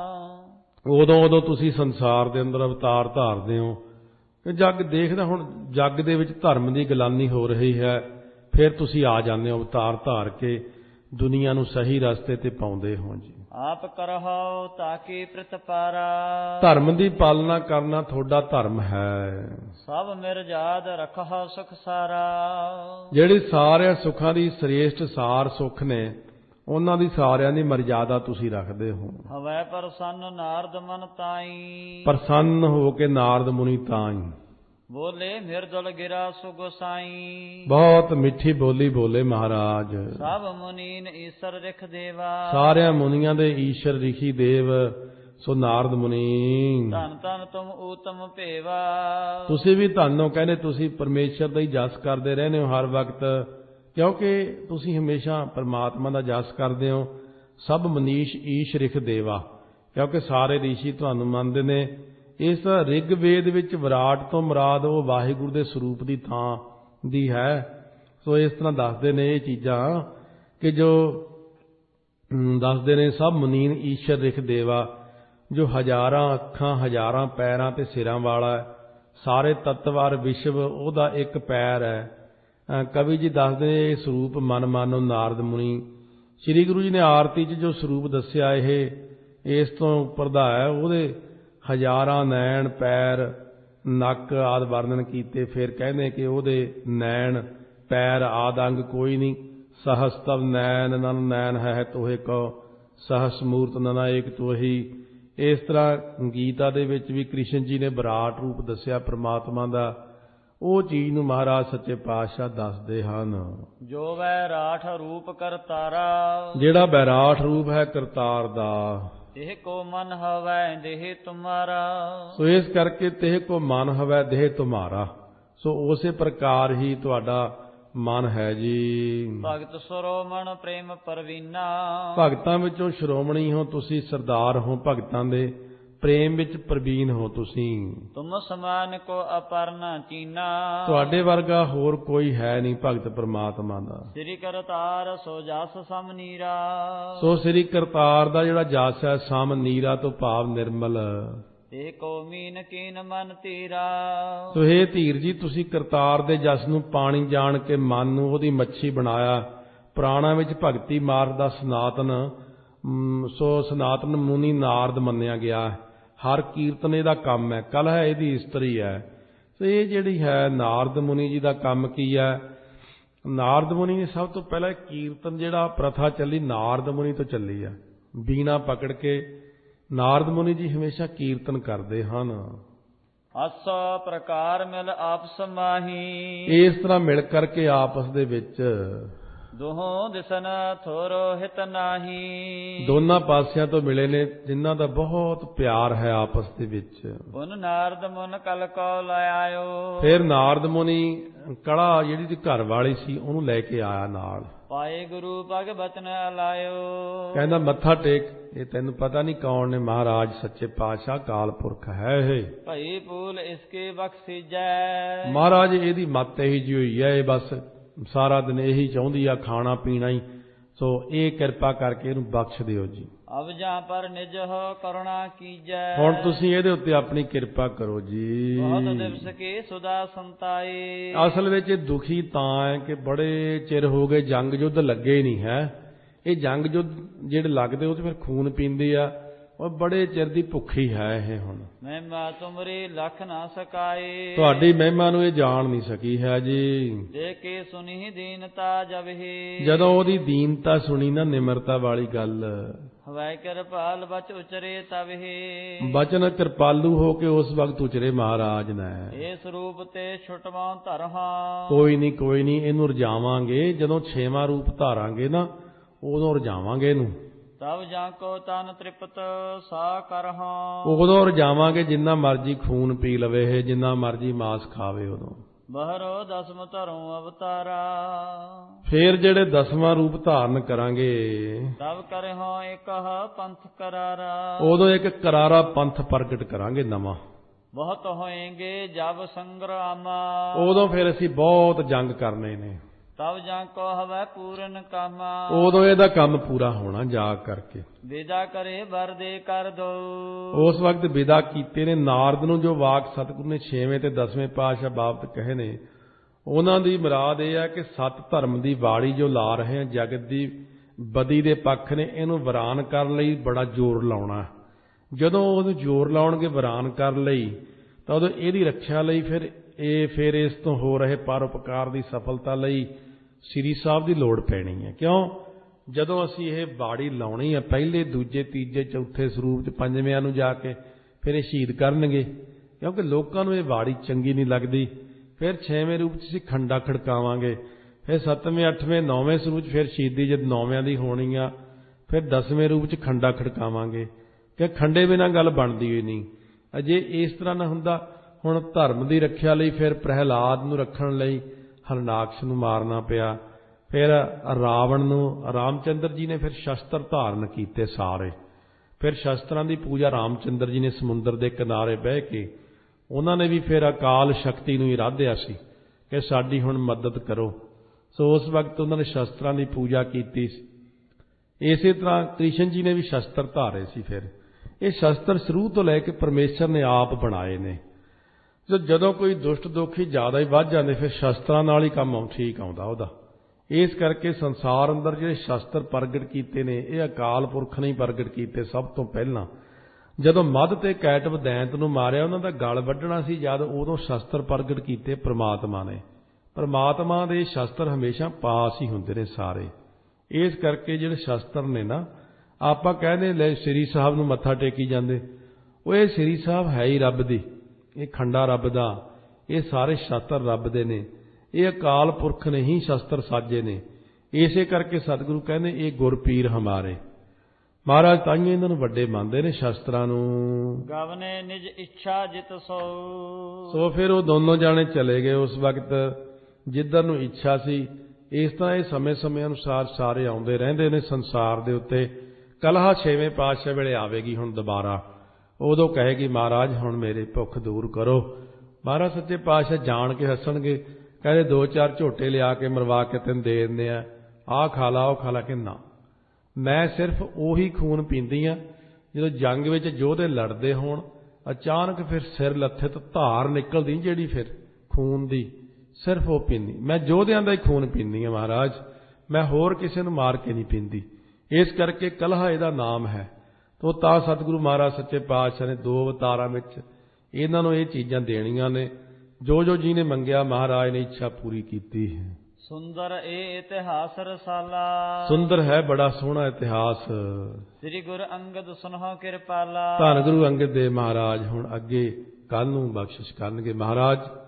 ਉਦੋਂ ਉਦੋਂ ਤੁਸੀਂ ਸੰਸਾਰ ਦੇ ਅੰਦਰ ਅਵਤਾਰ ਧਾਰਦੇ ਹੋ ਕਿ ਜੱਗ ਦੇਖਦਾ। ਹੁਣ ਜੱਗ ਦੇ ਵਿੱਚ ਧਰਮ ਦੀ ਗਿਲਾਨੀ ਹੋ ਰਹੀ ਹੈ, ਫਿਰ ਤੁਸੀਂ ਆ ਜਾਂਦੇ ਹੋ ਅਵਤਾਰ ਧਾਰ ਕੇ, ਦੁਨੀਆ ਨੂੰ ਸਹੀ ਰਸਤੇ ਤੇ ਪਾਉਂਦੇ ਹੋ ਜੀ। ਆਪ ਕਰਹੁ ਤਾਕੀ ਪ੍ਰਤਪਾਰਾ। ਧਰਮ ਦੀ ਪਾਲਣਾ ਕਰਨਾ ਤੁਹਾਡਾ ਧਰਮ ਹੈ। ਸਭ ਮਿਰਜਾਦ ਰਖਹੁ ਸੁਖ ਸਾਰਾ। ਜਿਹੜੀ ਸਾਰਿਆਂ ਸੁੱਖਾਂ ਦੀ ਸ੍ਰੇਸ਼ਟ ਸਾਰ ਸੁੱਖ ਨੇ, ਉਹਨਾਂ ਦੀ ਸਾਰਿਆਂ ਦੀ ਮਰਜ਼ਾਦਾ ਤੁਸੀਂ ਰੱਖਦੇ ਹੋ। ਹਵੈ ਪ੍ਰਸੰਨ ਨਾਰਦ ਮਨ ਤਾਈ। ਪ੍ਰਸੰਨ ਹੋ ਕੇ ਨਾਰਦ ਮੁਨੀ ਤਾਈ ਬੋਲੇ ਮਿਰਦੁਲ ਗਿਰਾ ਸੁਗੋਸਾਈ। ਬਹੁਤ ਮਿੱਠੀ ਬੋਲੀ ਬੋਲੇ ਮਹਾਰਾਜ। ਸਭ ਮੁਨੀਨ ਈਸ਼ਰ ਰਿਖ ਦੇਵਾ। ਸਾਰਿਆਂ ਮੁਨੀਆਂ ਦੇ ਈਸ਼ਰ ਰਿਖੀ ਦੇਵ ਸੋ ਨਾਰਦ ਮੁਨੀ। ਧੰਨ ਧੰਨ ਤੁਮ ਊਤਮ ਭੇਵਾ। ਤੁਸੀਂ ਵੀ ਧੰਨੋ, ਕਹਿੰਦੇ ਤੁਸੀਂ ਪਰਮੇਸ਼ਰ ਦਾ ਹੀ ਜਸ ਕਰਦੇ ਰਹਿੰਦੇ ਹੋ ਹਰ ਵਕਤ, ਕਿਉਂਕਿ ਤੁਸੀਂ ਹਮੇਸ਼ਾ ਪਰਮਾਤਮਾ ਦਾ ਜਸ ਕਰਦੇ ਹੋ। ਸਭ ਮਨੀਸ਼ ਈਸ਼ ਰਿਖ ਦੇਵਾ, ਕਿਉਂਕਿ ਸਾਰੇ ਰਿਸ਼ੀ ਤੁਹਾਨੂੰ ਮੰਨਦੇ ਨੇ। ਇਸ ਰਿਗਵੇਦ ਵਿੱਚ ਵਿਰਾਟ ਤੋਂ ਮੁਰਾਦ ਉਹ ਵਾਹਿਗੁਰੂ ਦੇ ਸਰੂਪ ਦੀ ਥਾਂ ਦੀ ਹੈ। ਸੋ ਇਸ ਤਰ੍ਹਾਂ ਦੱਸਦੇ ਨੇ ਇਹ ਚੀਜ਼ਾਂ ਕਿ ਜੋ ਦੱਸਦੇ ਨੇ ਸਭ ਮੁਨੀਨ ਈਸ਼ਰ ਰਿਖ ਦੇਵਾ, ਜੋ ਹਜ਼ਾਰਾਂ ਅੱਖਾਂ ਹਜ਼ਾਰਾਂ ਪੈਰਾਂ ਤੇ ਸਿਰਾਂ ਵਾਲਾ ਹੈ, ਸਾਰੇ ਤਤਵਾਰ ਵਿਸ਼ਵ ਉਹਦਾ ਇੱਕ ਪੈਰ ਹੈ। ਕਵੀ ਜੀ ਦੱਸਦੇ ਨੇ ਇਹ ਸਰੂਪ ਮਨ ਮਾਨੋ ਨਾਰਦ ਮੁਨੀ। ਸ੍ਰੀ ਗੁਰੂ ਜੀ ਨੇ ਆਰਤੀ 'ਚ ਜੋ ਸਰੂਪ ਦੱਸਿਆ ਇਹ ਇਸ ਤੋਂ ਉੱਪਰ ਦਾ ਹੈ, ਉਹਦੇ ਹਜ਼ਾਰਾਂ ਨੈਣ ਪੈਰ ਨੱਕ ਆਦਿ ਵਰਣਨ ਕੀਤੇ। ਫਿਰ ਕਹਿੰਦੇ ਕਿ ਉਹਦੇ ਨੈਣ ਪੈਰ ਆਦਿ ਅੰਗ ਕੋਈ ਨਹੀਂ। ਸਹਸਤਵ ਨੈਣ ਨਨ ਨੈਣ ਹੈ ਤੋਹੇ ਕਉ, ਸਹਸ ਮੂਰਤ ਨਨਾ ਏਕ ਤੋਹੀ। ਇਸ ਤਰ੍ਹਾਂ ਗੀਤਾ ਦੇ ਵਿੱਚ ਵੀ ਕ੍ਰਿਸ਼ਨ ਜੀ ਨੇ ਵਿਰਾਟ ਰੂਪ ਦੱਸਿਆ ਪ੍ਰਮਾਤਮਾ ਦਾ। ਉਹ ਚੀਜ਼ ਨੂੰ ਮਹਾਰਾਜ ਸੱਚੇ ਪਾਤਸ਼ਾਹ ਦੱਸਦੇ ਹਨ। ਜੋ ਵੈਰਾਠ ਰੂਪ ਕਰਤਾਰਾ। ਜਿਹੜਾ ਵੈਰਾਠ ਰੂਪ ਹੈ ਕਰਤਾਰ ਦਾ, ਇਹ ਕੋ ਮਨ ਹਵੈ ਦੇਹ ਤੁਮਾਰਾ। ਸੋ ਇਸ ਕਰਕੇ ਤੇਹ ਕੋ ਮਨ ਹਵੈ ਦੇਹ ਤੁਮਾਰਾ। ਸੋ ਉਸੇ ਪ੍ਰਕਾਰ ਹੀ ਤੁਹਾਡਾ ਮਨ ਹੈ ਜੀ। ਭਗਤ ਸ਼੍ਰੋਮਣ ਪ੍ਰੇਮ ਪਰਵੀਨਾ। ਭਗਤਾਂ ਵਿੱਚੋਂ ਸ਼੍ਰੋਮਣੀ ਹੋ ਤੁਸੀਂ, ਸਰਦਾਰ ਹੋ ਭਗਤਾਂ ਦੇ, ਪ੍ਰੇਮ ਵਿੱਚ ਪ੍ਰਵੀਨ ਹੋ ਤੁਸੀਂ। ਤੁਮ ਸਮਾਨ ਕੋ ਅਪਰਨਾ ਚੀਨਾ। ਤੁਹਾਡੇ ਵਰਗਾ ਹੋਰ ਕੋਈ ਹੈ ਨਹੀਂ ਭਗਤ ਪ੍ਰਮਾਤਮਾ ਦਾ। ਸ੍ਰੀ ਕਰਤਾਰ ਸੋ ਜਸ ਸਮ ਨੀਰਾ। ਸੋ ਸ੍ਰੀ ਕਰਤਾਰ ਦਾ ਜਿਹੜਾ ਜਸ ਹੈ ਸਮ ਨੀਰਾ ਤੋਂ ਭਾਵ ਨਿਰਮਲ। ਇਹ ਕੋ ਮੀਨ ਕੀਨ ਮਨ ਧੀਰਾ। ਸੋ ਹੇ ਧੀਰ ਜੀ, ਤੁਸੀਂ ਕਰਤਾਰ ਦੇ ਜਸ ਨੂੰ ਪਾਣੀ ਜਾਣ ਕੇ ਮਨ ਨੂੰ ਉਹਦੀ ਮੱਛੀ ਬਣਾਇਆ। ਪੁਰਾਣਾਂ ਵਿੱਚ ਭਗਤੀ ਮਾਰਗ ਦਾ ਸਨਾਤਨ ਸੋ ਸਨਾਤਨ ਮੁਨੀ ਨਾਰਦ ਮੰਨਿਆ ਗਿਆ। ਹਰ ਕੀਰਤਨ ਇਹਦਾ ਕੰਮ ਹੈ। ਕਲ ਹੈ ਇਹਦੀ ਇਸਤਰੀ ਹੈ। ਸੋ ਇਹ ਜਿਹੜੀ ਹੈ ਨਾਰਦ ਮੁਨੀ ਜੀ ਦਾ ਕੰਮ ਕੀ ਹੈ? ਨਾਰਦ ਮੁਨੀ ਨੇ ਸਭ ਤੋਂ ਪਹਿਲਾਂ ਕੀਰਤਨ ਜਿਹੜਾ ਪ੍ਰਥਾ ਚੱਲੀ ਨਾਰਦ ਮੁਨੀ ਤੋਂ ਚੱਲੀ ਹੈ। ਬੀਣਾ ਪਕੜ ਕੇ ਨਾਰਦ ਮੁਨੀ ਜੀ ਹਮੇਸ਼ਾ ਕੀਰਤਨ ਕਰਦੇ ਹਨ। ਅਸ ਪ੍ਰਕਾਰ ਮਿਲ ਆਪਸ ਮਾਹੀ। ਇਸ ਤਰ੍ਹਾਂ ਮਿਲ ਕਰਕੇ ਆਪਸ ਦੇ ਵਿੱਚ ਦੋਹਾਂ ਦਿਸਨ ਥੋਰੋ ਹਿਤ ਨਾਹੀ। ਦੋਨਾਂ ਪਾਸਿਆਂ ਤੋਂ ਮਿਲੇ ਨੇ ਜਿਨ੍ਹਾਂ ਦਾ ਬਹੁਤ ਪਿਆਰ ਹੈ ਆਪਸ ਦੇ ਵਿੱਚ। ਉਨ ਨਾਰਦ ਮੁਨ ਕਲ ਕੋ ਲੈ ਆਇਓ। ਫਿਰ ਨਾਰਦ ਮੁਨੀ ਕੜਾ ਜਿਹੜੀ ਦੀ ਘਰ ਵਾਲੀ ਸੀ ਉਹਨੂੰ ਲੈ ਕੇ ਆਇਆ ਨਾਲ। ਪਾਏ ਗੁਰੂ ਪਗ ਬਚਨ ਲਾਇਓ। ਕਹਿੰਦਾ ਮੱਥਾ ਟੇਕ, ਇਹ ਤੈਨੂੰ ਪਤਾ ਨਹੀਂ ਕੌਣ ਨੇ? ਮਹਾਰਾਜ ਸੱਚੇ ਪਾਤਸ਼ਾਹ ਕਾਲ ਪੁਰਖ ਹੈ ਇਹ। ਭਈ ਫੂਲ ਇਸਕੇ ਬਖਸ਼ੀਜੈ। ਮਹਾਰਾਜ ਇਹਦੀ ਮੱਤ ਇਹੀ ਜਿਹੀ ਹੋਈ ਹੈ, ਇਹ ਬਸ ਸਾਰਾ ਦਿਨ ਇਹੀ ਚਾਹੁੰਦੀ ਆ ਖਾਣਾ ਪੀਣਾ ਹੀ। ਸੋ ਇਹ ਕਿਰਪਾ ਕਰਕੇ ਇਹਨੂੰ ਬਖਸ਼ ਦਿਓ ਜੀ। ਅਬ ਜਾਂ ਪਰ ਨਿਜ ਹੋ ਕਰੁਣਾ ਕੀਜੈ। ਹੁਣ ਤੁਸੀਂ ਇਹਦੇ ਉੱਤੇ ਆਪਣੀ ਕਿਰਪਾ ਕਰੋ ਜੀ। ਬਹੁਤ ਦਿਵਸ ਕੀ ਸੁਦਾ ਸੰਤਾਈ। ਅਸਲ ਵਿੱਚ ਇਹ ਦੁਖੀ ਤਾਂ ਹੈ ਕਿ ਬੜੇ ਚਿਰ ਹੋ ਗਏ ਜੰਗ ਯੁੱਧ ਲੱਗੇ ਹੀ ਨਹੀਂ ਹੈ। ਇਹ ਜੰਗ ਯੁੱਧ ਜਿਹੜੇ ਲੱਗਦੇ ਉਹ ਤੇ ਫਿਰ ਖੂਨ ਪੀਂਦੇ ਆ, ਉਹ ਬੜੇ ਚਿਰ ਦੀ ਭੁੱਖੀ ਹੈ ਇਹ। ਹੁਣ ਮਹਿਮਾ ਤੁਮਰੀ ਲਖ ਨਾ ਸਕਾਏ। ਤੁਹਾਡੀ ਮਹਿਮਾ ਨੂੰ ਇਹ ਜਾਣ ਨਹੀਂ ਸਕੀ ਹੈ ਜੀ। ਜੇ ਕੇ ਸੁਣੀ ਦੀਨਤਾ ਜਬ ਹੀ। ਜਦੋਂ ਉਹਦੀ ਦੀਨਤਾ ਸੁਣੀ ਨਾ, ਨਿਮਰਤਾ ਵਾਲੀ ਗੱਲ, ਹਵੈ ਕਿਰਪਾਲ ਬਚ ਉਚਰੇ ਤਬ ਹੀ। ਬਚਨ ਕਿਰਪਾਲੂ ਹੋ ਕੇ ਉਸ ਵਕਤ ਉਚਰੇ ਮਹਾਰਾਜ ਨੇ। ਇਸ ਰੂਪ ਤੇ ਛੁਟਵਾਂ ਧਰਹਾਂ। ਕੋਈ ਨਹੀਂ ਕੋਈ ਨਹੀਂ, ਇਹਨੂੰ ਰਜਾਵਾਂਗੇ। ਜਦੋਂ ਛੇਵਾਂ ਰੂਪ ਧਾਰਾਂਗੇ ਨਾ, ਉਦੋਂ ਰਜਾਵਾਂਗੇ ਇਹਨੂੰ। ਤਬ ਜਾਂ ਕੋ ਤਨ ਤ੍ਰਿਪਤ ਸਾ ਕਰਹਾਂ। ਉਦੋਂ ਰਜਾਵਾਂਗੇ ਜਿੰਨਾ ਮਰਜੀ ਖੂਨ ਪੀ ਲਵੇ ਇਹ, ਜਿੰਨਾ ਮਰਜੀ ਮਾਸ ਖਾਵੇ। ਉਦੋਂ ਬਹਰੋ ਦਸਮ ਧਰੋਂ ਅਵਤਾਰਾ। ਫੇਰ ਜਿਹੜੇ ਦਸਵਾਂ ਰੂਪ ਧਾਰਨ ਕਰਾਂਗੇ, ਤਬ ਕਰਹੁ ਇਕਹ ਪੰਥ ਕਰਾਰਾ। ਉਦੋਂ ਇੱਕ ਕਰਾਰਾ ਪੰਥ ਪ੍ਰਗਟ ਕਰਾਂਗੇ ਨਵਾਂ। ਬਹੁਤ ਹੋਏਗੇ ਜਬ ਸੰਗਰਾਮਾ। ਉਦੋਂ ਫਿਰ ਅਸੀਂ ਬਹੁਤ ਜੰਗ ਕਰਨੇ ਨੇ। ਤਬ ਜਾਂ ਕੋ ਹਵੈ ਪੂਰਨ ਕਾਮਾ। ਉਦੋਂ ਇਹਦਾ ਕੰਮ ਪੂਰਾ ਹੋਣਾ ਜਾ ਕਰਕੇ। ਵਿਦਾ ਕਰੇ ਵਰ ਦੇ ਕਰ ਦੋ। ਉਸ ਵਕਤ ਵਿਦਾ ਕੀਤੇ ਨੇ ਨਾਰਦ ਨੂੰ, ਜੋ ਵਾਕ ਸਤਿਗੁਰੂ ਨੇ ਛੇਵੇਂ ਤੇ ਦਸਵੇਂ ਪਾਤਸ਼ਾਹ ਬਾਬਤ ਕਹੇ ਨੇ। ਉਹਨਾਂ ਦੀ ਮੁਰਾਦ ਇਹ ਹੈ ਕਿ ਸਤ ਧਰਮ ਦੀ ਵਾੜੀ ਜੋ ਲਾ ਰਹੇ ਆ ਜਗਤ ਦੀ ਬਦੀ ਦੇ ਪੱਖ ਨੇ, ਇਹਨੂੰ ਵਿਰਾਨ ਕਰਨ ਲਈ ਬੜਾ ਜ਼ੋਰ ਲਾਉਣਾ। ਜਦੋਂ ਉਹਨੂੰ ਜ਼ੋਰ ਲਾਉਣਗੇ ਵਿਰਾਨ ਕਰਨ ਲਈ, ਤਾਂ ਉਦੋਂ ਇਹਦੀ ਰੱਖਿਆ ਲਈ ਫਿਰ ਇਹ ਫਿਰ ਇਸ ਤੋਂ ਹੋ ਰਹੇ ਪਰਉਪਕਾਰ ਦੀ ਸਫਲਤਾ ਲਈ ਸ੍ਰੀ ਸਾਹਿਬ ਦੀ ਲੋੜ ਪੈਣੀ ਹੈ। ਕਿਉਂ? ਜਦੋਂ ਅਸੀਂ ਇਹ ਬਾੜੀ ਲਾਉਣੀ ਹੈ, ਪਹਿਲੇ ਦੂਜੇ ਤੀਜੇ ਚੌਥੇ ਸਰੂਪ 'ਚ ਪੰਜਵਿਆਂ ਨੂੰ ਜਾ ਕੇ ਫਿਰ ਇਹ ਸ਼ਹੀਦ ਕਰਨਗੇ, ਕਿਉਂਕਿ ਲੋਕਾਂ ਨੂੰ ਇਹ ਬਾੜੀ ਚੰਗੀ ਨਹੀਂ ਲੱਗਦੀ। ਫਿਰ ਛੇਵੇਂ ਰੂਪ 'ਚ ਅਸੀਂ ਖੰਡਾ ਖੜਕਾਵਾਂਗੇ। ਫਿਰ ਸੱਤਵੇਂ ਅੱਠਵੇਂ ਨੌਵੇਂ ਸਰੂਪ 'ਚ ਫਿਰ ਸ਼ਹੀਦੀ ਜਦ ਨੌਵਿਆਂ ਦੀ ਹੋਣੀ ਆ, ਫਿਰ ਦਸਵੇਂ ਰੂਪ 'ਚ ਖੰਡਾ ਖੜਕਾਵਾਂਗੇ। ਕਿ ਖੰਡੇ ਬਿਨਾਂ ਗੱਲ ਬਣਦੀ ਹੋਈ ਨਹੀਂ। ਅਜੇ ਇਸ ਤਰ੍ਹਾਂ ਨਾ ਹੁੰਦਾ, ਹੁਣ ਧਰਮ ਦੀ ਰੱਖਿਆ ਲਈ ਫਿਰ ਪ੍ਰਹਿਲਾਦ ਨੂੰ ਰੱਖਣ ਲਈ ਹਰਨਾਕਸ਼ ਨੂੰ ਮਾਰਨਾ ਪਿਆ। ਫਿਰ ਰਾਵਣ ਨੂੰ ਰਾਮਚੰਦਰ ਜੀ ਨੇ ਫਿਰ ਸ਼ਸਤਰ ਧਾਰਨ ਕੀਤੇ ਸਾਰੇ। ਫਿਰ ਸ਼ਸਤਰਾਂ ਦੀ ਪੂਜਾ ਰਾਮਚੰਦਰ ਜੀ ਨੇ ਸਮੁੰਦਰ ਦੇ ਕਿਨਾਰੇ ਬਹਿ ਕੇ, ਉਹਨਾਂ ਨੇ ਵੀ ਫਿਰ ਅਕਾਲ ਸ਼ਕਤੀ ਨੂੰ ਇਰਾਧਿਆ ਸੀ ਕਿ ਸਾਡੀ ਹੁਣ ਮਦਦ ਕਰੋ। ਸੋ ਉਸ ਵਕਤ ਉਹਨਾਂ ਨੇ ਸ਼ਸਤਰਾਂ ਦੀ ਪੂਜਾ ਕੀਤੀ। ਇਸੇ ਤਰ੍ਹਾਂ ਕ੍ਰਿਸ਼ਨ ਜੀ ਨੇ ਵੀ ਸ਼ਸਤਰ ਧਾਰੇ ਸੀ। ਫਿਰ ਇਹ ਸ਼ਸਤਰ ਸ਼ੁਰੂ ਤੋਂ ਲੈ ਕੇ ਪਰਮੇਸ਼ਰ ਨੇ ਆਪ ਬਣਾਏ ਨੇ। ਜਦੋਂ ਕੋਈ ਦੁਸ਼ਟ ਦੋਖੀ ਜ਼ਿਆਦਾ ਹੀ ਵੱਧ ਜਾਂਦੇ, ਫਿਰ ਸ਼ਸਤਰਾਂ ਨਾਲ ਹੀ ਕੰਮ ਠੀਕ ਆਉਂਦਾ ਉਹਦਾ। ਇਸ ਕਰਕੇ ਸੰਸਾਰ ਅੰਦਰ ਜਿਹੜੇ ਸ਼ਸਤਰ ਪ੍ਰਗਟ ਕੀਤੇ ਨੇ, ਇਹ ਅਕਾਲ ਪੁਰਖ ਨੇ ਪ੍ਰਗਟ ਕੀਤੇ ਸਭ ਤੋਂ ਪਹਿਲਾਂ। ਜਦੋਂ ਮੱਧ ਤੇ ਕੈਟਵ ਦੈਂਤ ਨੂੰ ਮਾਰਿਆ, ਉਹਨਾਂ ਦਾ ਗਲ ਵੱਢਣਾ ਸੀ ਜਦ, ਉਦੋਂ ਸ਼ਸਤਰ ਪ੍ਰਗਟ ਕੀਤੇ ਪ੍ਰਮਾਤਮਾ ਨੇ। ਪ੍ਰਮਾਤਮਾ ਦੇ ਸ਼ਸਤਰ ਹਮੇਸ਼ਾ ਪਾਸ ਹੀ ਹੁੰਦੇ ਨੇ ਸਾਰੇ। ਇਸ ਕਰਕੇ ਜਿਹੜੇ ਸ਼ਸਤਰ ਨੇ ਨਾ, ਆਪਾਂ ਕਹਿੰਦੇ ਲੈ ਸ੍ਰੀ ਸਾਹਿਬ ਨੂੰ ਮੱਥਾ ਟੇਕੀ ਜਾਂਦੇ, ਉਹ ਇਹ ਸ੍ਰੀ ਸਾਹਿਬ ਹੈ ਹੀ ਰੱਬ ਦੀ, ਇਹ ਖੰਡਾ ਰੱਬ ਦਾ, ਇਹ ਸਾਰੇ ਸ਼ਸਤਰ ਰੱਬ ਦੇ ਨੇ, ਇਹ ਅਕਾਲ ਪੁਰਖ ਨੇ ਹੀ ਸ਼ਸਤਰ ਸਾਜੇ ਨੇ। ਇਸੇ ਕਰਕੇ ਸਤਿਗੁਰੂ ਕਹਿੰਦੇ ਇਹ ਗੁਰਪੀਰ ਹਮਾਰੇ। ਮਹਾਰਾਜ ਤਾਈਓ ਇਹਨਾਂ ਨੂੰ ਵੱਡੇ ਮੰਨਦੇ ਨੇ ਸ਼ਸਤਰਾਂ ਨੂੰ। ਗਵਨੇ ਨਿਜ ਇੱਛਾ ਜਿਤ ਸੋ। ਸੋ ਫਿਰ ਉਹ ਦੋਨੋਂ ਜਾਣੇ ਚਲੇ ਗਏ ਉਸ ਵਕਤ ਜਿੱਧਰ ਨੂੰ ਇੱਛਾ ਸੀ। ਇਸ ਤਰ੍ਹਾਂ ਇਹ ਸਮੇਂ ਸਮੇਂ ਅਨੁਸਾਰ ਸਾਰੇ ਆਉਂਦੇ ਰਹਿੰਦੇ ਨੇ ਸੰਸਾਰ ਦੇ ਉੱਤੇ। ਕਲਹਾ ਛੇਵੇਂ ਪਾਤਸ਼ਾਹ ਵੇਲੇ ਆਵੇਗੀ ਹੁਣ ਦੁਬਾਰਾ। ਉਦੋਂ ਕਹੇਗੀ ਮਹਾਰਾਜ ਹੁਣ ਮੇਰੀ ਭੁੱਖ ਦੂਰ ਕਰੋ। ਮਹਾਰਾਜ ਸੱਚੇ ਪਾਤਸ਼ਾਹ ਜਾਣ ਕੇ ਹੱਸਣਗੇ, ਕਹਿੰਦੇ ਦੋ ਚਾਰ ਝੋਟੇ ਲਿਆ ਕੇ ਮਰਵਾ ਕੇ ਤੈਨੂੰ ਦੇ ਦਿੰਦੇ ਆ, ਆਹ ਖਾ ਲਾ ਉਹ ਖਾ ਲਾ। ਕਿ ਨਾ, ਮੈਂ ਸਿਰਫ ਉਹੀ ਖੂਨ ਪੀਂਦੀ ਆ ਜਦੋਂ ਜੰਗ ਵਿੱਚ ਯੋਧੇ ਲੜਦੇ ਹੋਣ, ਅਚਾਨਕ ਫਿਰ ਸਿਰ ਲੱਥੇ ਤੋਂ ਧਾਰ ਨਿਕਲਦੀ ਜਿਹੜੀ ਫਿਰ ਖੂਨ ਦੀ, ਸਿਰਫ ਉਹ ਪੀਂਦੀ। ਮੈਂ ਯੋਧਿਆਂ ਦਾ ਹੀ ਖੂਨ ਪੀਂਦੀ ਆ ਮਹਾਰਾਜ, ਮੈਂ ਹੋਰ ਕਿਸੇ ਨੂੰ ਮਾਰ ਕੇ ਨਹੀਂ ਪੀਂਦੀ। ਇਸ ਕਰਕੇ ਕਲਹਾ ਇਹਦਾ ਨਾਮ ਹੈ। ਤੋ ਤਾਂ ਸਤਿਗੁਰੂ ਮਹਾਰਾਜ ਸੱਚੇ ਪਾਤਸ਼ਾਹ ਨੇ ਦੋ ਅਵਤਾਰਾਂ ਵਿੱਚ ਇਹਨਾਂ ਨੂੰ ਇਹ ਚੀਜ਼ਾਂ ਦੇਣੀਆਂ ਨੇ। ਜੋ ਜੋ ਜੀ ਨੇ ਮੰਗਿਆ ਮਹਾਰਾਜ ਨੇ ਇੱਛਾ ਪੂਰੀ ਕੀਤੀ ਹੈ। ਸੁੰਦਰ ਇਹ ਇਤਿਹਾਸ ਰਸਾਲਾ। ਸੁੰਦਰ ਹੈ ਬੜਾ ਸੋਹਣਾ ਇਤਿਹਾਸ। ਸ੍ਰੀ ਗੁਰੂ ਅੰਗਦ ਸੁਨਹੁ ਕਿਰਪਾਲਾ। ਧੰਨ ਗੁਰੂ ਅੰਗਦ ਦੇਵ ਮਹਾਰਾਜ ਹੁਣ ਅੱਗੇ ਕੱਲ ਨੂੰ ਬਖਸ਼ਿਸ਼ ਕਰਨਗੇ ਮਹਾਰਾਜ।